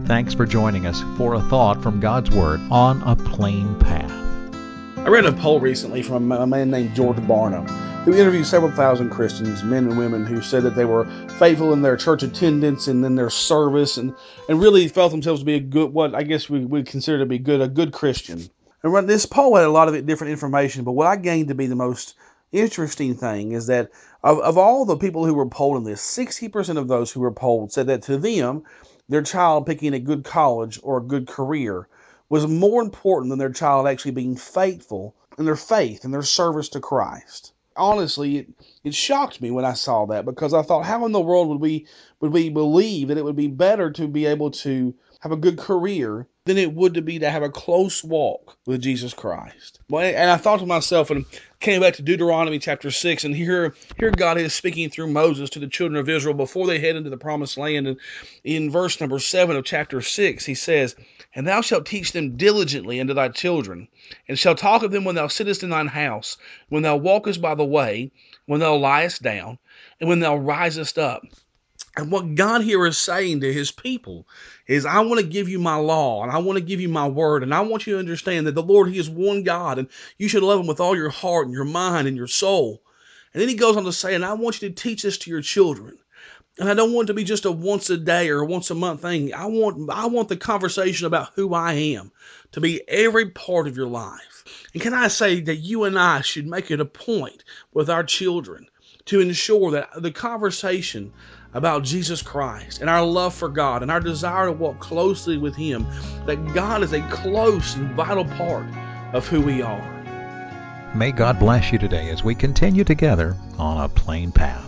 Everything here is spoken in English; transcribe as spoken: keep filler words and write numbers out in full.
Thanks for joining us for a thought from God's Word on a plain path. I read a poll recently from a man named George Barna, who interviewed several thousand Christians, men and women, who said that they were faithful in their church attendance and in their service, and, and really felt themselves to be a good, what I guess we would consider to be good, a good Christian. And when this poll had a lot of different information, but what I gained to be the most interesting thing is that of, of all the people who were polled in this, sixty percent of those who were polled said that to them, their child picking a good college or a good career was more important than their child actually being faithful in their faith and their service to Christ. Honestly, it, it shocked me when I saw that, because I thought, how in the world would we would we believe that it would be better to be able to have a good career than it would to be to have a close walk with Jesus Christ? Well, and I thought to myself, and came back to Deuteronomy chapter six, and here, here God is speaking through Moses to the children of Israel before they head into the promised land. And in verse number seven of chapter six, he says, "And thou shalt teach them diligently unto thy children, and shalt talk of them when thou sittest in thine house, when thou walkest by the way, when thou liest down, and when thou risest up." And what God here is saying to his people is, I want to give you my law, and I want to give you my word, and I want you to understand that the Lord, he is one God, and you should love him with all your heart and your mind and your soul. And then he goes on to say, and I want you to teach this to your children. And I don't want it to be just a once a day or a once a month thing. I want, I want the conversation about who I am to be every part of your life. And can I say that you and I should make it a point with our children to ensure that the conversation about Jesus Christ and our love for God and our desire to walk closely with him, that God is a close and vital part of who we are. May God bless you today as we continue together on a plain path.